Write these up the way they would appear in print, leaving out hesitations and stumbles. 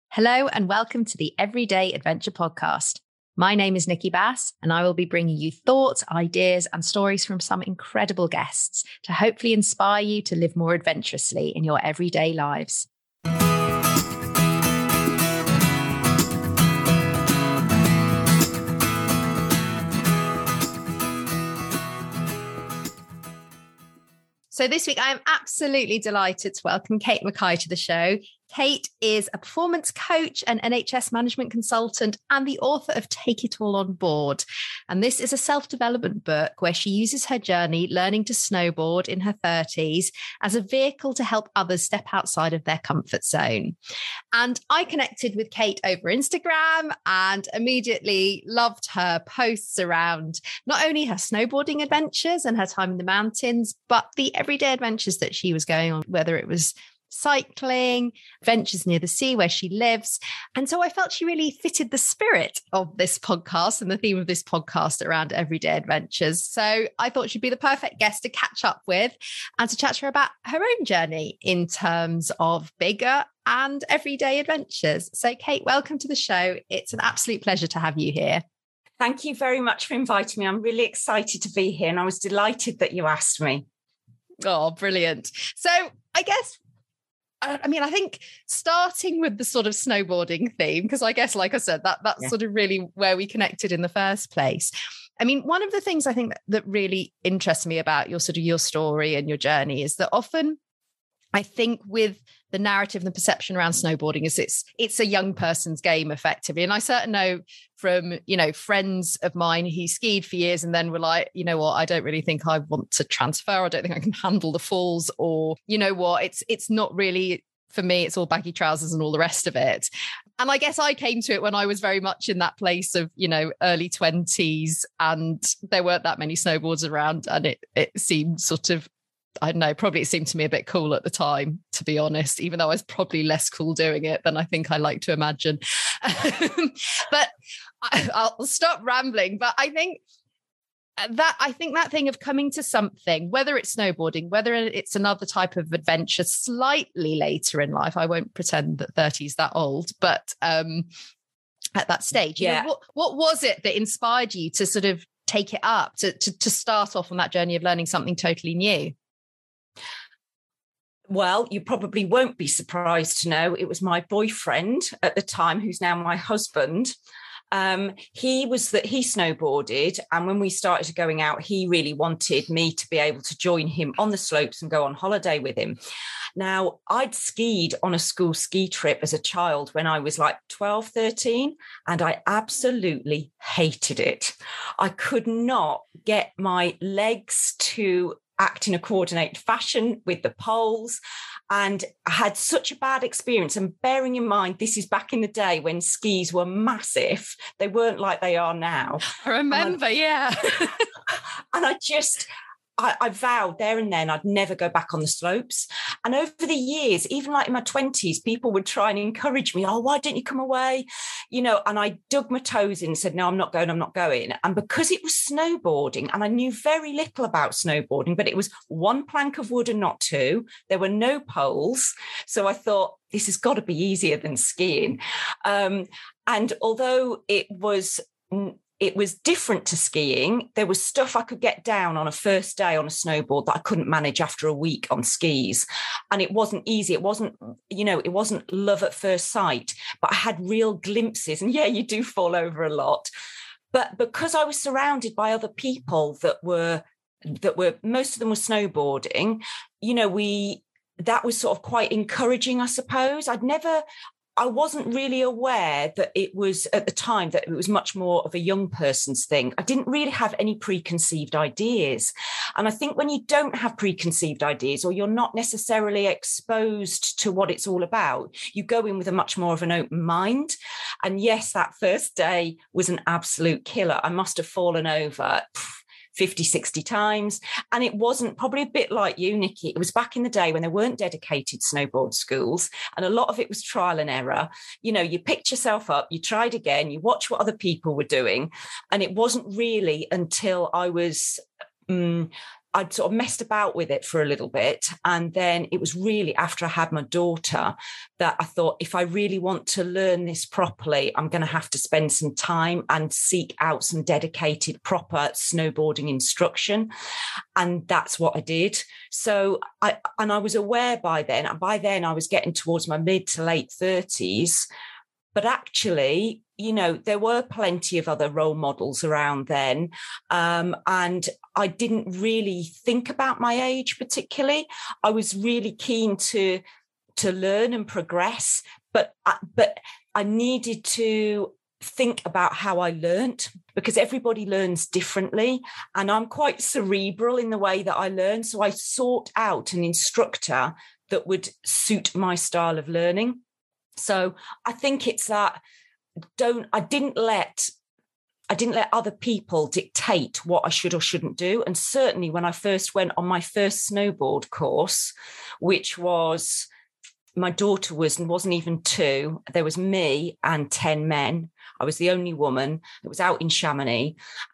Hello and welcome to the Everyday Adventure Podcast. My name is Nikki Bass and I will be bringing you thoughts, ideas and stories from some incredible guests to hopefully inspire you to live more adventurously in your everyday lives. So this week, I am absolutely delighted to welcome Kate Mackay to the show. Kate is a performance coach, an NHS management consultant, and the author of Take It All On Board. And this is a self-development book where she uses her journey learning to snowboard in her 30s as a vehicle to help others step outside of their comfort zone. And I connected with Kate over Instagram and immediately loved her posts around not only her snowboarding adventures and her time in the mountains, but the everyday adventures that she was going on, whether it was cycling, adventures near the sea where she lives. And so I felt she really fitted the spirit of this podcast and the theme of this podcast around everyday adventures. So I thought she'd be the perfect guest to catch up with and to chat to her about her own journey in terms of bigger and everyday adventures. So Kate, welcome to the show. It's an absolute pleasure to have you here. Thank you very much for inviting me. I'm really excited to be here and I was delighted that you asked me. Oh, brilliant. So I guess I think starting with the sort of snowboarding theme, because I guess, like I said, that's sort of really where we connected in the first place. I mean, one of the things I think that really interests me about your story and your journey is that often I think with the narrative and the perception around snowboarding is it's a young person's game effectively. And I certainly know from, friends of mine who skied for years and then were like, you know what, I don't really think I want to transfer. I don't think I can handle the falls, or you know what, it's not really for me, it's all baggy trousers and all the rest of it. And I guess I came to it when I was very much in that place of, early 20s and there weren't that many snowboards around and it seemed sort of, I don't know, probably it seemed to me a bit cool at the time, to be honest, even though I was probably less cool doing it than I think I like to imagine. But I'll stop rambling. But I think that thing of coming to something, whether it's snowboarding, whether it's another type of adventure slightly later in life, I won't pretend that 30 is that old, but at that stage, what was it that inspired you to sort of take it up, to start off on that journey of learning something totally new? Well, you probably won't be surprised to know it was my boyfriend at the time, who's now my husband. He snowboarded, and when we started going out, he really wanted me to be able to join him on the slopes and go on holiday with him. Now, I'd skied on a school ski trip as a child when I was like 12, 13, and I absolutely hated it. I could not get my legs to act in a coordinated fashion with the poles. And I had such a bad experience. And bearing in mind, this is back in the day when skis were massive. They weren't like they are now. I remember, yeah. And I vowed there and then I'd never go back on the slopes. And over the years, even like in my 20s, people would try and encourage me, oh, why don't you come away? And I dug my toes in and said, no, I'm not going. And because it was snowboarding and I knew very little about snowboarding, but it was one plank of wood and not two, there were no poles. So I thought, this has got to be easier than skiing. And although it was different to skiing, there was stuff I could get down on a first day on a snowboard that I couldn't manage after a week on skis. And it wasn't easy. It wasn't love at first sight, but I had real glimpses. And yeah, you do fall over a lot. But because I was surrounded by other people that were most of them were snowboarding, that was sort of quite encouraging, I suppose. I wasn't really aware that it was at the time that it was much more of a young person's thing. I didn't really have any preconceived ideas. And I think when you don't have preconceived ideas or you're not necessarily exposed to what it's all about, you go in with a much more of an open mind. And yes, that first day was an absolute killer. I must have fallen over 50, 60 times. And it wasn't, probably a bit like you, Nikki, it was back in the day when there weren't dedicated snowboard schools. And a lot of it was trial and error. You picked yourself up, you tried again, you watched what other people were doing. And it wasn't really until I was I'd sort of messed about with it for a little bit. And then it was really after I had my daughter that I thought, if I really want to learn this properly, I'm going to have to spend some time and seek out some dedicated, proper snowboarding instruction. And that's what I did. So I was aware by then I was getting towards my mid to late 30s. But actually, there were plenty of other role models around then. And I didn't really think about my age particularly. I was really keen to learn and progress, but I needed to think about how I learnt, because everybody learns differently. And I'm quite cerebral in the way that I learn. So I sought out an instructor that would suit my style of learning. So I think it's that I didn't let other people dictate what I should or shouldn't do. And certainly when I first went on my first snowboard course, which was, my daughter wasn't even 2, there was me and 10 men. I was the only woman. It was out in Chamonix.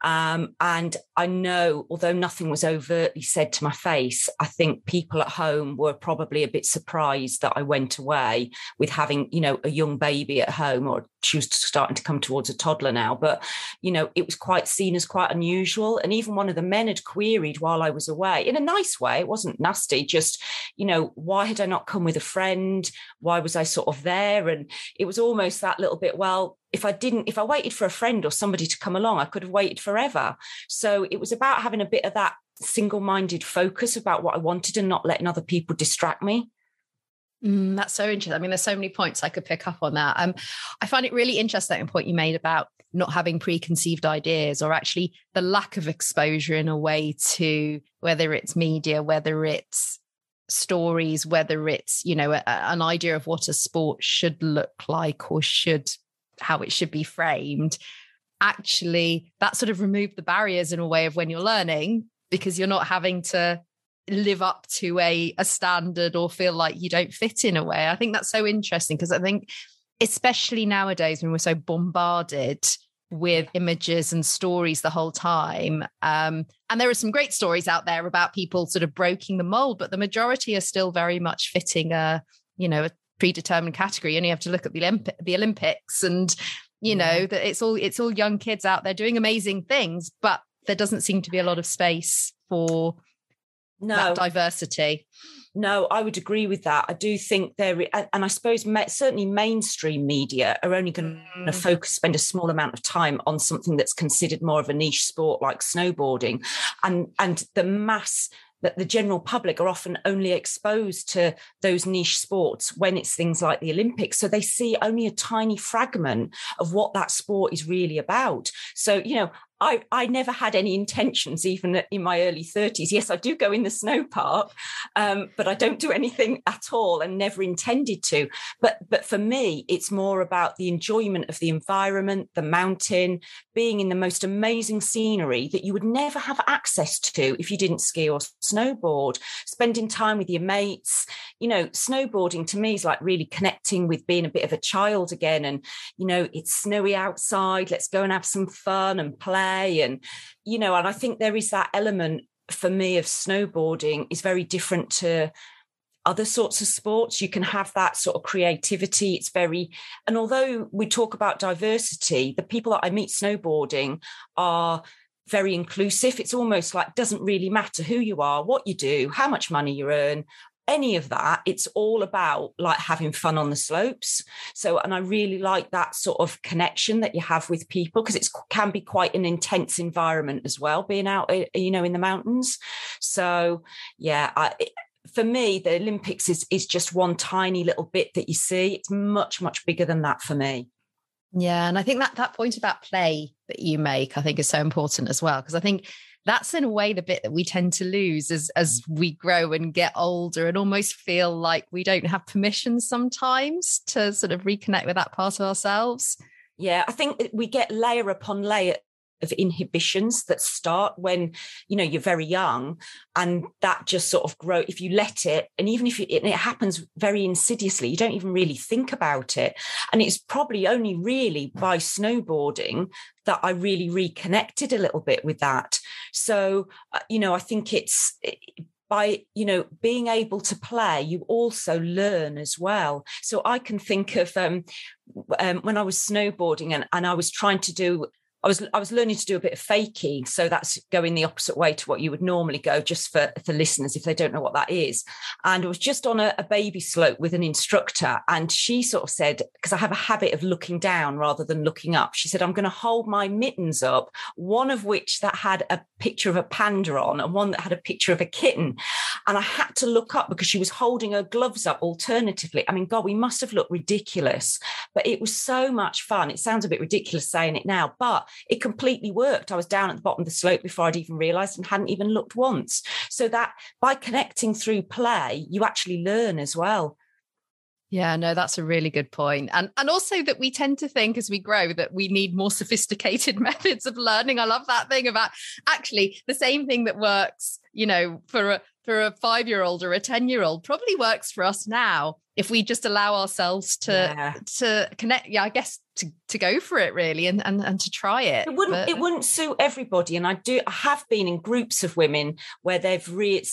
And I know, although nothing was overtly said to my face, I think people at home were probably a bit surprised that I went away with having, a young baby at home, or she was starting to come towards a toddler now. But, it was quite seen as quite unusual. And even one of the men had queried while I was away, in a nice way, it wasn't nasty, just, why had I not come with a friend? Why was I sort of there? And it was almost that little bit, well, if I waited for a friend or somebody to come along, I could have waited forever. So it was about having a bit of that single-minded focus about what I wanted and not letting other people distract me. That's so interesting. I mean, there's so many points I could pick up on that. I find it really interesting, the point you made about not having preconceived ideas, or actually the lack of exposure in a way to, whether it's media, whether it's stories, whether it's, an idea of what a sport should look like or how it should be framed. Actually, that sort of removed the barriers in a way of when you're learning, because you're not having to live up to a standard or feel like you don't fit in a way. I think that's so interesting, because I think especially nowadays when we're so bombarded with images and stories the whole time, and there are some great stories out there about people sort of breaking the mold, but the majority are still very much fitting a predetermined category. You only have to look at the Olympics, and that it's all young kids out there doing amazing things, but there doesn't seem to be a lot of space for that diversity. No, I would agree with that. I do think and I suppose certainly mainstream media are only going to spend a small amount of time on something that's considered more of a niche sport like snowboarding, and the mass that the general public are often only exposed to those niche sports when it's things like the Olympics. So they see only a tiny fragment of what that sport is really about. So, I never had any intentions, even in my early 30s. Yes, I do go in the snow park, but I don't do anything at all and never intended to. But for me, it's more about the enjoyment of the environment, the mountain, being in the most amazing scenery that you would never have access to if you didn't ski or snowboard, spending time with your mates. Snowboarding to me is like really connecting with being a bit of a child again. And, it's snowy outside. Let's go and have some fun and play. And I think there is that element for me of snowboarding is very different to other sorts of sports. You can have that sort of creativity. And although we talk about diversity, the people that I meet snowboarding are very inclusive. It's almost like, doesn't really matter who you are, what you do, how much money you earn, any of that. It's all about like having fun on the slopes. So, and I really like that sort of connection that you have with people, because it can be quite an intense environment as well, being out, in the mountains. So yeah, for me, the Olympics is just one tiny little bit that you see. It's much, much bigger than that for me. Yeah. And I think that point about play that you make, I think is so important as well, because I think that's in a way the bit that we tend to lose as we grow and get older, and almost feel like we don't have permission sometimes to sort of reconnect with that part of ourselves. Yeah, I think we get layer upon layer of inhibitions that start when, you know, you're very young, and that just sort of grow if you let it. And even if it happens very insidiously, you don't even really think about it. And it's probably only really by snowboarding that I really reconnected a little bit with that. So, you know, I think it's by, you know, being able to play, you also learn as well. So I can think of when I was snowboarding and I was trying to do, I was learning to do a bit of fakie. So that's going the opposite way to what you would normally go, just for listeners, if they don't know what that is. And I was just on a baby slope with an instructor. And she sort of said, because I have a habit of looking down rather than looking up, she said, I'm going to hold my mittens up, one of which that had a picture of a panda on and one that had a picture of a kitten. And I had to look up because she was holding her gloves up alternatively. I mean, God, we must have looked ridiculous, but it was so much fun. It sounds a bit ridiculous saying it now, but it completely worked. I was down at the bottom of the slope before I'd even realised and hadn't even looked once. So that by connecting through play, you actually learn as well. Yeah, no, that's a really good point. And also that we tend to think as we grow that we need more sophisticated methods of learning. I love that thing about actually the same thing that works, you know, for a 5-year-old or a 10-year-old probably works for us now if we just allow ourselves to connect. Yeah, I guess to go for it really and to try it. It wouldn't suit everybody. And I have been in groups of women where they've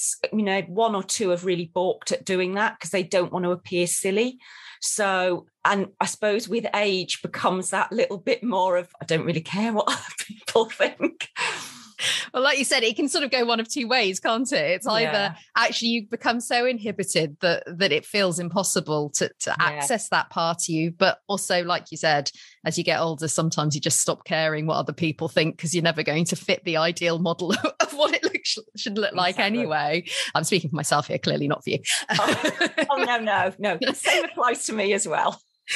one or two have really balked at doing that because they don't want to appear silly. So, and I suppose with age becomes that little bit more of, I don't really care what other people think. Well, like you said, it can sort of go one of two ways, can't it? It's either actually you become so inhibited that it feels impossible to access that part of you. But also, like you said, as you get older, sometimes you just stop caring what other people think because you're never going to fit the ideal model of what it should look like anyway. I'm speaking for myself here, clearly not for you. No. The same applies to me as well.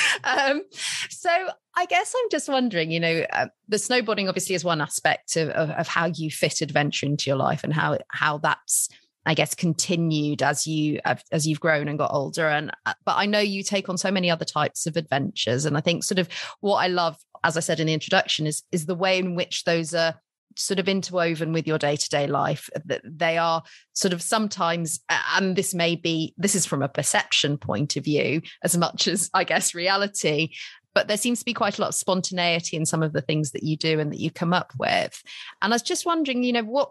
So I guess I'm just wondering, you know, the snowboarding obviously is one aspect of how you fit adventure into your life and how that's, I guess, continued as you've grown and got older. But I know you take on so many other types of adventures. And I think sort of what I love, as I said in the introduction, is the way in which those are sort of interwoven with your day-to-day life. That they are sort of sometimes, and this is from a perception point of view as much as I guess reality, but there seems to be quite a lot of spontaneity in some of the things that you do and that you come up with. And I was just wondering, you know,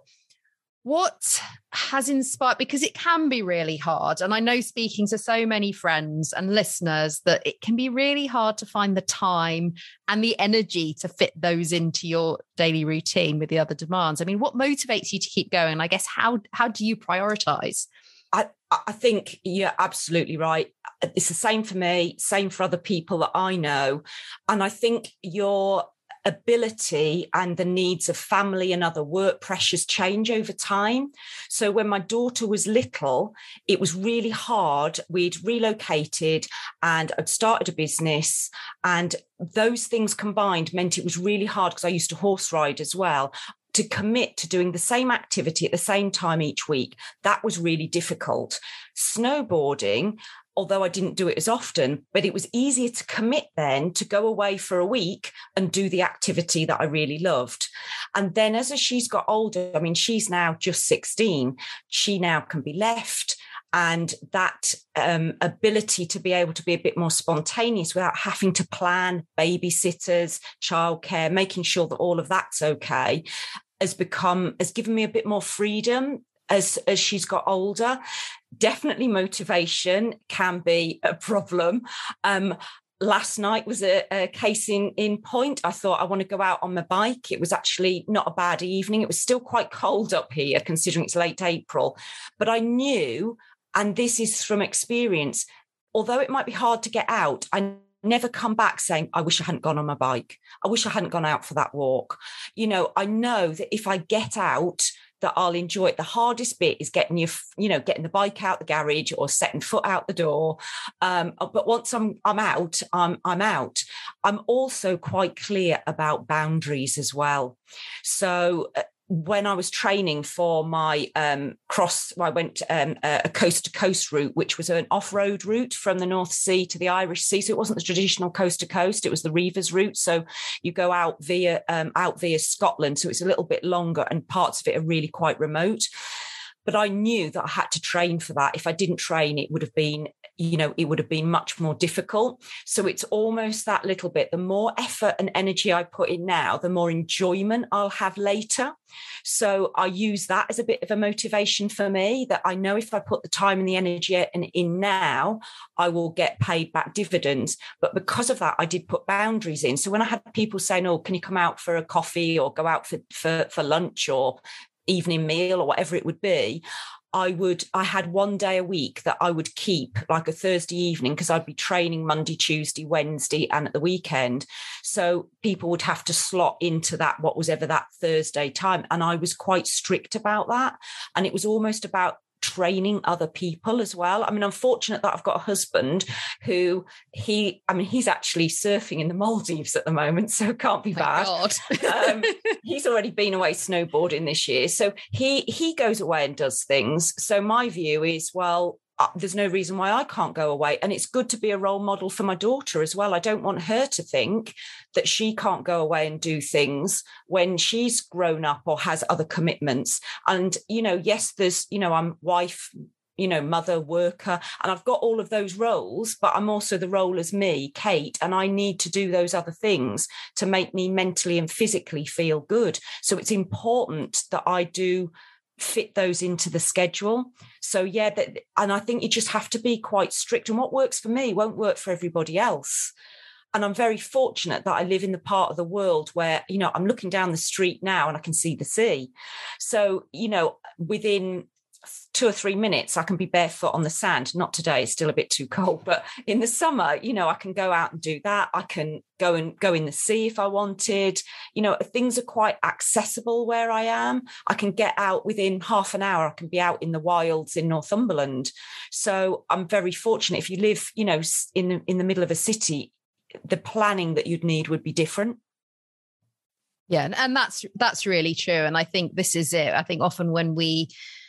what has inspired, because it can be really hard. And I know, speaking to so many friends and listeners, that it can be really hard to find the time and the energy to fit those into your daily routine with the other demands. I mean, what motivates you to keep going? I guess, how do you prioritize? I think you're absolutely right. It's the same for me, same for other people that I know. And I think your ability and the needs of family and other work pressures change over time. So when my daughter was little, it was really hard. We'd relocated and I'd started a business, and those things combined meant it was really hard, because I used to horse ride as well, to commit to doing the same activity at the same time each week. That was really difficult. Snowboarding, although I didn't do it as often, but it was easier to commit then to go away for a week and do the activity that I really loved. And then as she's got older, I mean, she's now just 16, she now can be left. And that ability to be able to be a bit more spontaneous without having to plan babysitters, childcare, making sure that all of that's okay, has given me a bit more freedom as she's got older. Definitely motivation can be a problem. Last night was a case in point. I thought, I want to go out on my bike. It was actually not a bad evening. It was still quite cold up here, considering it's late April. But I knew, and this is from experience, although it might be hard to get out, I never come back saying, I wish I hadn't gone on my bike. I wish I hadn't gone out for that walk. You know, I know that if I get out, that I'll enjoy it. The hardest bit is getting the bike out the garage or setting foot out the door. But once I'm out, I'm out. I'm also quite clear about boundaries as well. So when I was training for my I went a coast to coast route, which was an off-road route from the North Sea to the Irish Sea. So it wasn't the traditional coast to coast; it was the Reivers route. So you go out via Scotland, so it's a little bit longer, and parts of it are really quite remote. But I knew that I had to train for that. If I didn't train, it would have been much more difficult. So it's almost that little bit. The more effort and energy I put in now, the more enjoyment I'll have later. So I use that as a bit of a motivation for me, that I know if I put the time and the energy in now, I will get paid back dividends. But because of that, I did put boundaries in. So when I had people saying, oh, can you come out for a coffee or go out for lunch or evening meal or whatever it would be, I had one day a week that I would keep, like a Thursday evening, because I'd be training Monday, Tuesday, Wednesday, and at the weekend. So people would have to slot into that, what was ever that Thursday time. And I was quite strict about that. And it was almost about training other people as well. I mean, I'm fortunate that I've got a husband who he's actually surfing in the Maldives at the moment, so it can't be bad. He's already been away snowboarding this year, so he goes away and does things. So my view is, well, there's no reason why I can't go away. And it's good to be a role model for my daughter as well. I don't want her to think that she can't go away and do things when she's grown up or has other commitments. And, yes, there's, I'm wife, mother, worker, and I've got all of those roles, but I'm also the role as me, Kate, and I need to do those other things to make me mentally and physically feel good. So it's important that I do fit those into the schedule. So and I think you just have to be quite strict, and what works for me won't work for everybody else. And I'm very fortunate that I live in the part of the world where, I'm looking down the street now and I can see the sea. So, within 2 or 3 minutes, I can be barefoot on the sand. Not today, it's still a bit too cold, but in the summer, I can go out and do that. I can go in the sea if I wanted. Things are quite accessible where I am. I can get out within half an hour. I can be out in the wilds in Northumberland. So I'm very fortunate. If you live, in the middle of a city, the planning that you'd need would be different. Yeah, and that's really true. And I think this is it. I think often when we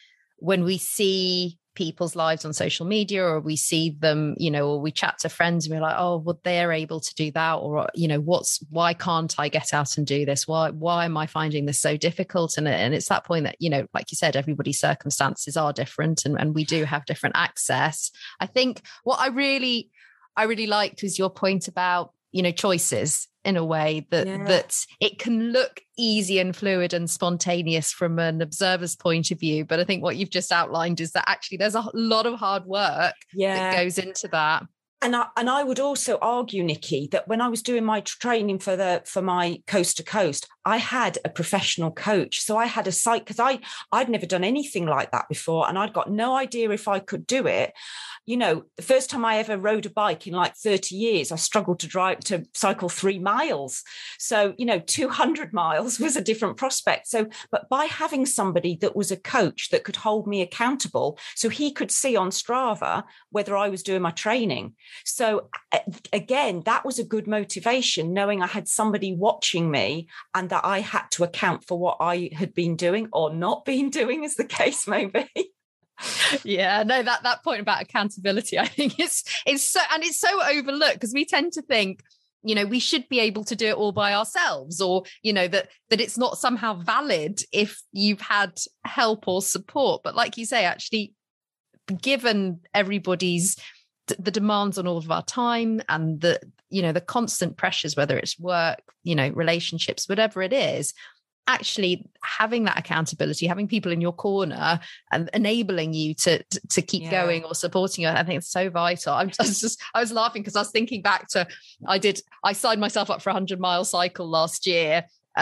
see people's lives on social media, or we see them, or we chat to friends and we're like, oh, well, they're able to do that. Or, why can't I get out and do this? Why am I finding this so difficult? And it's that point that, like you said, everybody's circumstances are different and we do have different access. I think what I really liked was your point about, choices in a way that it can look easy and fluid and spontaneous from an observer's point of view. But I think what you've just outlined is that actually there's a lot of hard work that goes into that. And I would also argue, Nikki, that when I was doing my training for my coast to coast, I had a professional coach. So I had a site, because I'd never done anything like that before, and I'd got no idea if I could do it. The first time I ever rode a bike in like 30 years, I struggled to cycle 3 miles. So, 200 miles was a different prospect. So, but by having somebody that was a coach that could hold me accountable, so he could see on Strava whether I was doing my training. So again, that was a good motivation, knowing I had somebody watching me and that I had to account for what I had been doing or not been doing, as the case may be. Yeah, no, that point about accountability, I think it's so overlooked, because we tend to think, we should be able to do it all by ourselves, or, that it's not somehow valid if you've had help or support. But like you say, actually, given everybody's the demands on all of our time and the constant pressures, whether it's work, relationships, whatever it is, actually having that accountability, having people in your corner and enabling you to keep going or supporting you, I think it's so vital. I was laughing because I was thinking back to, I signed myself up for a 100-mile cycle last year.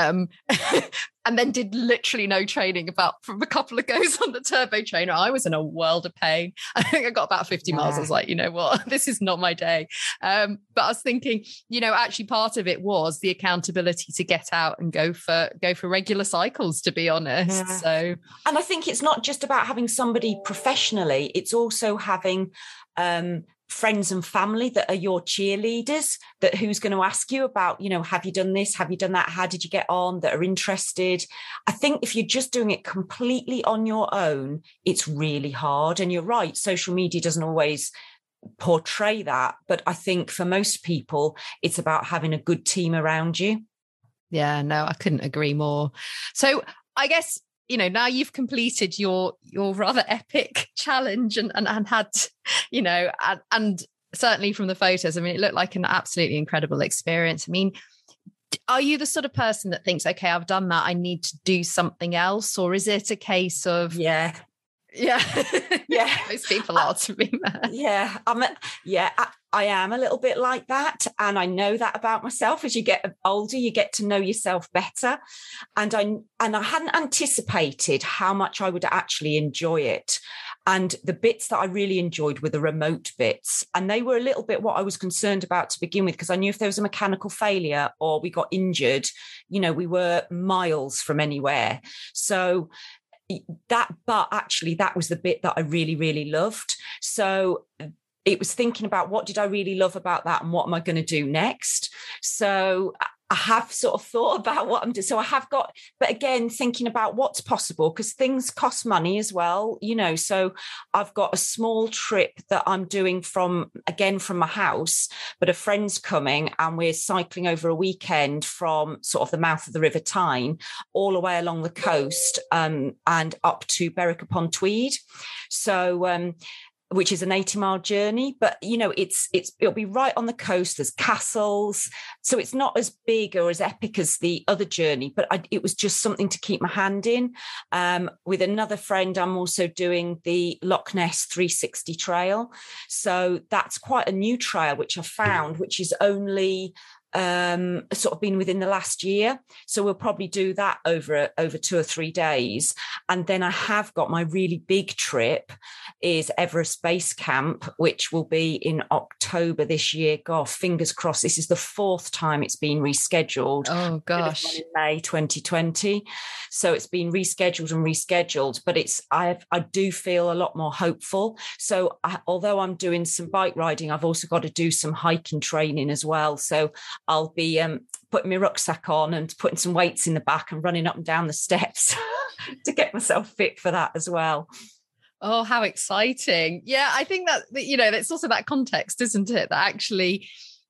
And then did literally no training from a couple of goes on the turbo trainer. I was in a world of pain. I think I got about 50 miles. I was like, you know what, this is not my day. But I was thinking, actually part of it was the accountability to get out and go for regular cycles, to be honest. Yeah. So, and I think it's not just about having somebody professionally, it's also having friends and family that are your cheerleaders, that who's going to ask you about, have you done this? Have you done that? How did you get on? That are interested. I think if you're just doing it completely on your own, it's really hard. And you're right, social media doesn't always portray that. But I think for most people, it's about having a good team around you. Yeah, no, I couldn't agree more. So I guess, now you've completed your rather epic challenge and had, and certainly from the photos, I mean, it looked like an absolutely incredible experience. I mean, are you the sort of person that thinks, okay, I've done that, I need to do something else? Or is it a case of... Yeah. Most people are, to be fair. I am a little bit like that, and I know that about myself. As you get older, you get to know yourself better, and I hadn't anticipated how much I would actually enjoy it. And the bits that I really enjoyed were the remote bits, and they were a little bit what I was concerned about to begin with, because I knew if there was a mechanical failure or we got injured, we were miles from anywhere. So but actually that was the bit that I really, really loved. So it was thinking about what did I really love about that and what am I going to do next? So I have sort of thought about what I'm doing. So I have got, but again, thinking about what's possible, because things cost money as well, so I've got a small trip that I'm doing from my house, but a friend's coming and we're cycling over a weekend from sort of the mouth of the River Tyne all the way along the coast and up to Berwick-upon-Tweed. So, which is an 80-mile journey, but it'll be right on the coast. There's castles, so it's not as big or as epic as the other journey, but it was just something to keep my hand in. With another friend, I'm also doing the Loch Ness 360 trail, so that's quite a new trail which I found, which is only sort of been within the last year. So we'll probably do that over 2 or 3 days. And then I have got my really big trip is Everest Base Camp, which will be in October this year. God, fingers crossed. This is the 4th time it's been rescheduled. Oh gosh. In May 2020. So it's been rescheduled, but I do feel a lot more hopeful. So although I'm doing some bike riding, I've also got to do some hiking training as well. So I'll be putting my rucksack on and putting some weights in the back and running up and down the steps to get myself fit for that as well. Oh, how exciting. Yeah, I think that, it's also that context, isn't it? That actually,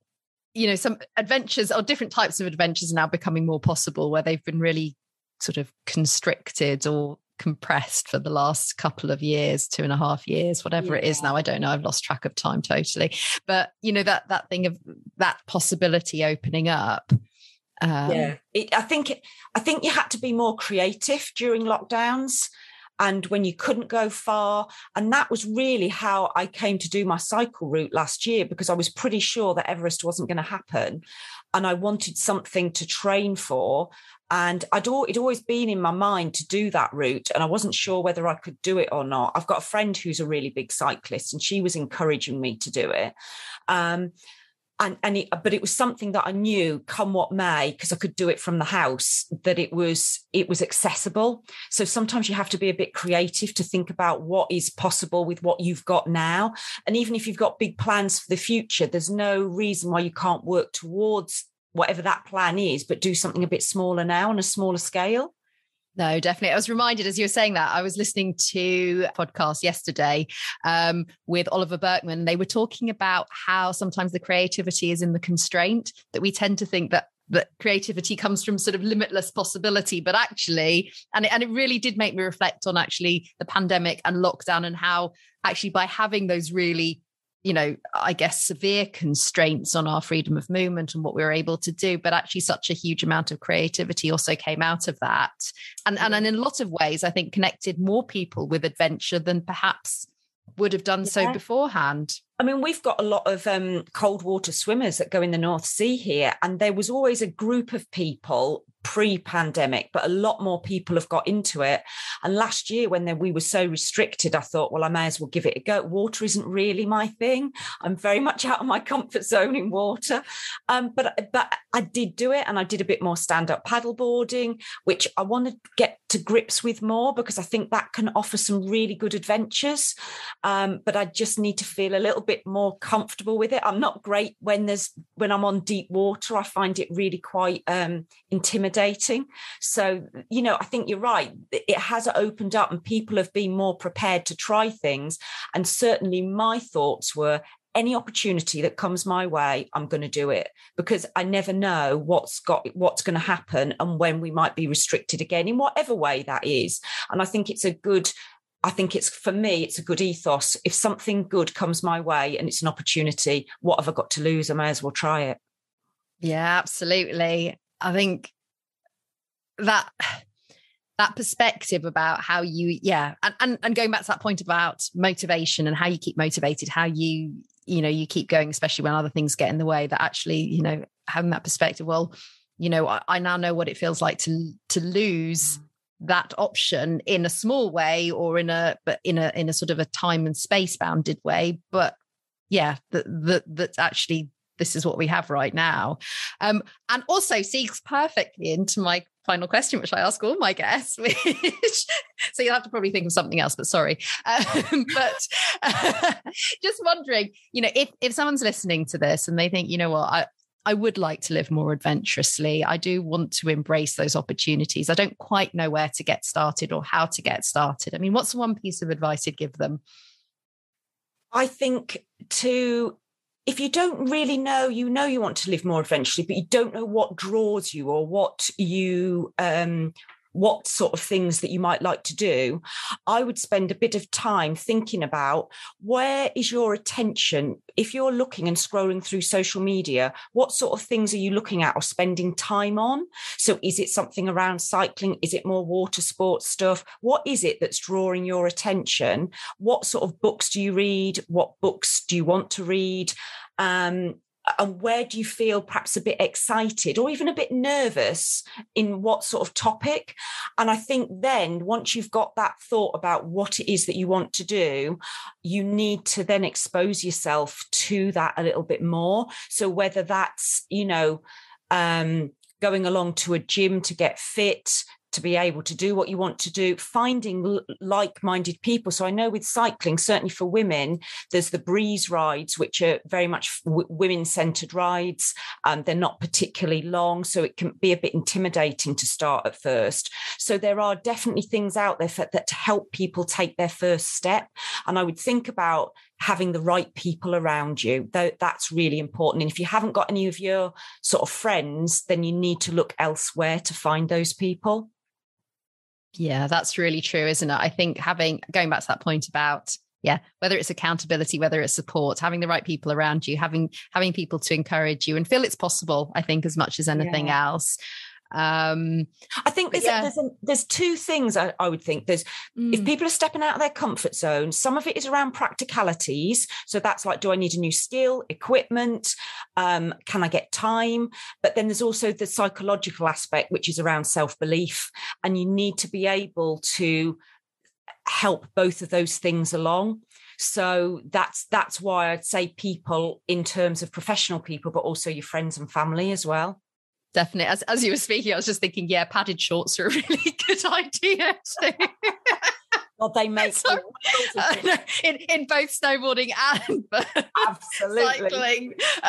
some adventures or different types of adventures are now becoming more possible, where they've been really sort of constricted or compressed for the last couple of years, 2.5 years, whatever it is now. I don't know. I've lost track of time totally. But, that thing of that possibility opening up. I think you had to be more creative during lockdowns and when you couldn't go far. And that was really how I came to do my cycle route last year, because I was pretty sure that Everest wasn't going to happen. And I wanted something to train for. And it'd always been in my mind to do that route. And I wasn't sure whether I could do it or not. I've got a friend who's a really big cyclist and she was encouraging me to do it. But it was something that I knew, come what may, because I could do it from the house, that it was accessible. So sometimes you have to be a bit creative to think about what is possible with what you've got now. And even if you've got big plans for the future, there's no reason why you can't work towards whatever that plan is, but do something a bit smaller now on a smaller scale. No, definitely. I was reminded as you were saying that, I was listening to a podcast yesterday with Oliver Berkman. They were talking about how sometimes the creativity is in the constraint, that we tend to think that creativity comes from sort of limitless possibility, but actually, and it really did make me reflect on actually the pandemic and lockdown, and how actually by having those really, I guess, severe constraints on our freedom of movement and what we were able to do, but actually such a huge amount of creativity also came out of that. And in a lot of ways, I think connected more people with adventure than perhaps would have done so beforehand. I mean, we've got a lot of cold water swimmers that go in the North Sea here, and there was always a group of people pre-pandemic, but a lot more people have got into it. And last year when we were so restricted, I thought, well, I may as well give it a go. Water isn't really my thing. I'm very much out of my comfort zone in water. But I did do it, and I did a bit more stand-up paddleboarding, which I want to get to grips with more, because I think that can offer some really good adventures. But I just need to feel a little bit more comfortable with it. I'm not great when I'm on deep water. I find it really quite intimidating. So, I think you're right. It has opened up and people have been more prepared to try things. And certainly my thoughts were, any opportunity that comes my way, I'm going to do it, because I never know what's going to happen and when we might be restricted again, in whatever way that is. And I think for me, it's a good ethos. If something good comes my way and it's an opportunity, what have I got to lose? I may as well try it. Yeah, absolutely. I think that perspective about how you, and going back to that point about motivation and how you keep motivated, how you keep going, especially when other things get in the way, that actually, having that perspective, well, I now know what it feels like to lose that option in a small way, or in a sort of a time and space bounded way. But yeah, that actually, this is what we have right now. And also segues perfectly into my final question, which I ask all my guests, so you'll have to probably think of something else, but sorry. But just wondering, if someone's listening to this and they think, I would like to live more adventurously. I do want to embrace those opportunities. I don't quite know where to get started or how to get started. I mean, what's one piece of advice you'd give them? I think if you don't really know, you want to live more adventurously, but you don't know what draws you or what sort of things that you might like to do, I would spend a bit of time thinking about, where is your attention? If you're looking and scrolling through social media, what sort of things are you looking at or spending time on? So is it something around cycling? Is it more water sports stuff? What is it that's drawing your attention? What sort of books do you read? What books do you want to read? And where do you feel perhaps a bit excited or even a bit nervous in what sort of topic? And I think then once you've got that thought about what it is that you want to do, you need to then expose yourself to that a little bit more. So whether that's, going along to a gym to get fit, to be able to do what you want to do, finding like-minded people. So I know with cycling, certainly for women, there's the Breeze rides, which are very much women-centered rides. They're not particularly long, so it can be a bit intimidating to start at first. So there are definitely things out there that to help people take their first step. And I would think about having the right people around you. That's really important. And if you haven't got any of your sort of friends, then you need to look elsewhere to find those people. Yeah, that's really true, isn't it? I think going back to that point about, whether it's accountability, whether it's support, having the right people around you, having people to encourage you and feel it's possible, I think, as much as anything else. I think there's two things I would think. There's if people are stepping out of their comfort zone, some of it is around practicalities. So that's like, do I need a new skill, equipment? Can I get time? But then there's also the psychological aspect, which is around self-belief. And you need to be able to help both of those things along. So that's why I'd say people in terms of professional people, but also your friends and family as well. Definitely. As you were speaking, I was just thinking, padded shorts are a really good idea too. Well, they make in both snowboarding and cycling.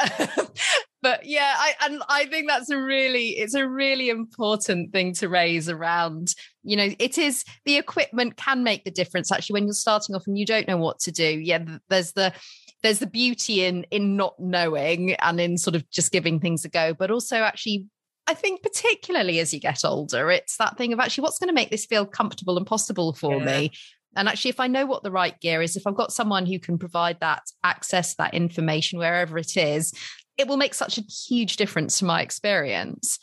But I think that's a really important thing to raise around. It is, the equipment can make the difference actually when you're starting off and you don't know what to do. Yeah, there's the beauty in not knowing and in sort of just giving things a go, but also actually, I think particularly as you get older, it's that thing of actually what's going to make this feel comfortable and possible for me. And actually, if I know what the right gear is, if I've got someone who can provide that access, that information, wherever it is, it will make such a huge difference to my experience.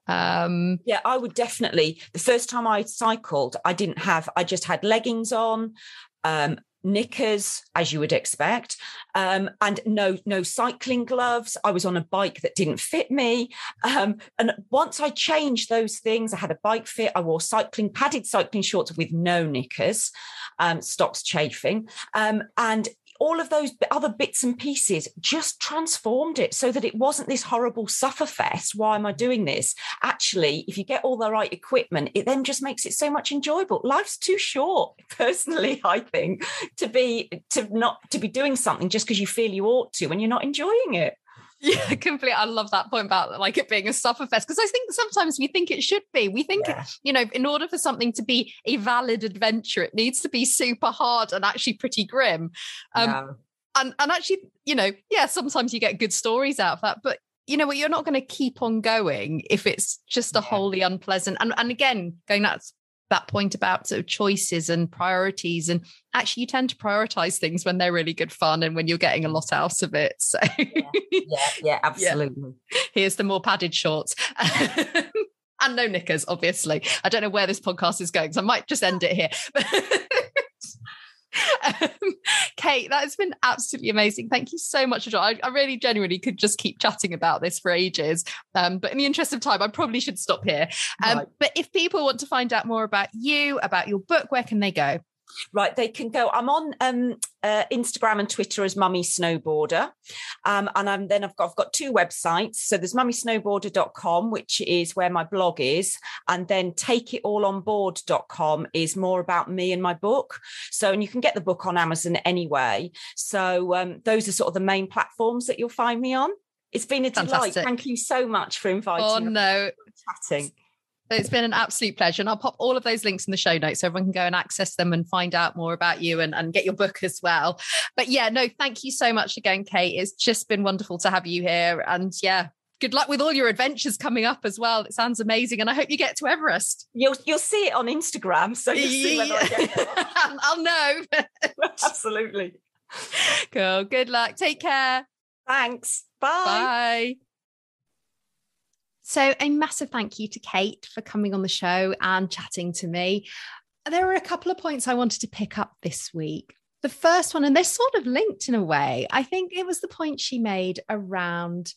I would definitely. The first time I cycled, I just had leggings on, knickers, as you would expect, and no cycling gloves. I was on a bike that didn't fit me. And once I changed those things, I had a bike fit. I wore padded cycling shorts with no knickers, stocks chafing. And all of those other bits and pieces just transformed it so that it wasn't this horrible sufferfest. Why am I doing this? Actually, if you get all the right equipment, it then just makes it so much enjoyable. Life's too short, personally, I think, to be doing something just because you feel you ought to when you're not enjoying it. Yeah, completely. I love that point about like it being a sufferfest, because I think sometimes we think it should be. We think, in order for something to be a valid adventure, it needs to be super hard and actually pretty grim. And actually, sometimes you get good stories out of that, but you're not going to keep on going if it's just a wholly unpleasant. And again, going that point about sort of choices and priorities, and actually you tend to prioritize things when they're really good fun and when you're getting a lot out of it. So absolutely. Here's the more padded shorts. And no knickers, obviously. I don't know where this podcast is going, so I might just end it here. Kate, that has been absolutely amazing. Thank you so much for joining. I really genuinely could just keep chatting about this for ages, but in the interest of time I probably should stop here. But if people want to find out more about you, about your book, where can they go? Right, they can go. I'm on Instagram and Twitter as Mummy Snowboarder, and I've got two websites. So there's mummysnowboarder.com, which is where my blog is, and then takeitallonboard.com is more about me and my book. So, and you can get the book on Amazon anyway. So those are sort of the main platforms that you'll find me on. It's been a delight. Fantastic. Thank you so much for inviting me. Chatting. It's been an absolute pleasure. And I'll pop all of those links in the show notes so everyone can go and access them and find out more about you and get your book as well. But thank you so much again, Kate. It's just been wonderful to have you here. And good luck with all your adventures coming up as well. It sounds amazing. And I hope you get to Everest. You'll see it on Instagram. So you'll see whether I get it. I'll know. Absolutely. Cool. Good luck. Take care. Thanks. Bye. Bye. So a massive thank you to Kate for coming on the show and chatting to me. There were a couple of points I wanted to pick up this week. The first one, and they're sort of linked in a way, I think it was the point she made around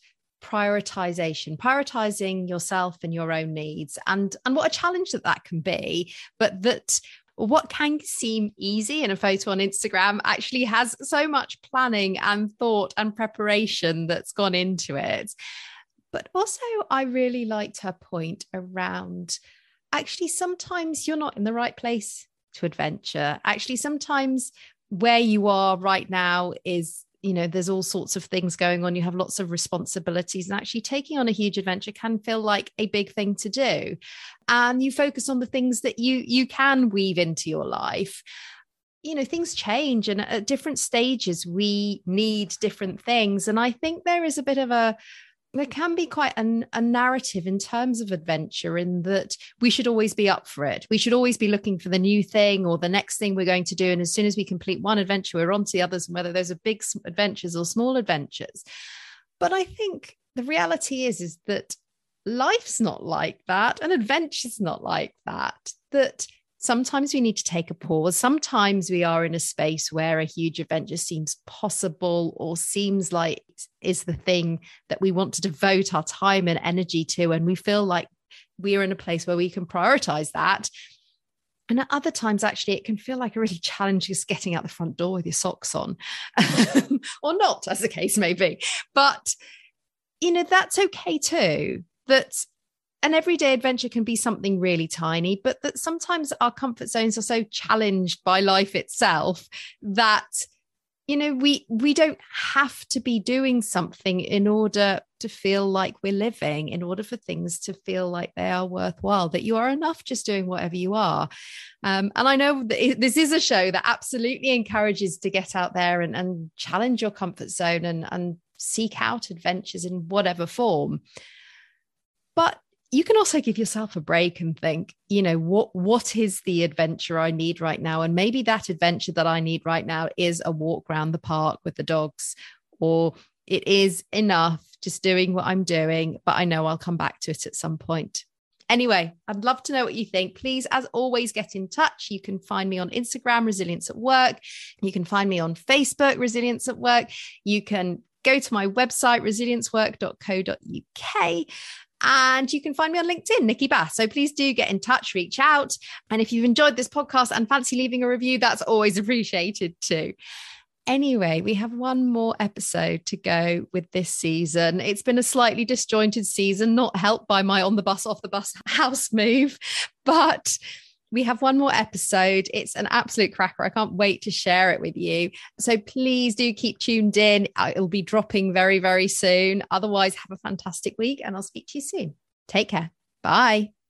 prioritizing yourself and your own needs, and what a challenge that can be, but that what can seem easy in a photo on Instagram actually has so much planning and thought and preparation that's gone into it. But also, I really liked her point around actually sometimes you're not in the right place to adventure. Actually, sometimes where you are right now is, there's all sorts of things going on. You have lots of responsibilities, and actually taking on a huge adventure can feel like a big thing to do. And you focus on the things that you can weave into your life. Things change, and at different stages, we need different things. And I think there is a bit of there can be quite a narrative in terms of adventure, in that we should always be up for it. We should always be looking for the new thing or the next thing we're going to do. And as soon as we complete one adventure, we're on to the others, and whether those are big adventures or small adventures. But I think the reality is that life's not like that, and adventure's not like that, that sometimes we need to take a pause. Sometimes we are in a space where a huge adventure seems possible or seems like is the thing that we want to devote our time and energy to. And we feel like we are in a place where we can prioritize that. And at other times, actually, it can feel like a really challenge just getting out the front door with your socks on or not, as the case may be. But, that's okay too. That an everyday adventure can be something really tiny, but that sometimes our comfort zones are so challenged by life itself that, we don't have to be doing something in order to feel like we're living, in order for things to feel like they are worthwhile, that you are enough just doing whatever you are. And I know that this is a show that absolutely encourages to get out there and challenge your comfort zone and seek out adventures in whatever form. But you can also give yourself a break and think, what is the adventure I need right now? And maybe that adventure that I need right now is a walk around the park with the dogs, or it is enough just doing what I'm doing, but I know I'll come back to it at some point. Anyway, I'd love to know what you think. Please, as always, get in touch. You can find me on Instagram, Resilience at Work. You can find me on Facebook, Resilience at Work. You can go to my website, resiliencework.co.uk. And you can find me on LinkedIn, Nikki Bass. So please do get in touch, reach out. And if you've enjoyed this podcast and fancy leaving a review, that's always appreciated too. Anyway, we have one more episode to go with this season. It's been a slightly disjointed season, not helped by my on the bus, off the bus house move, but we have one more episode. It's an absolute cracker. I can't wait to share it with you. So please do keep tuned in. It'll be dropping very, very soon. Otherwise, have a fantastic week and I'll speak to you soon. Take care. Bye.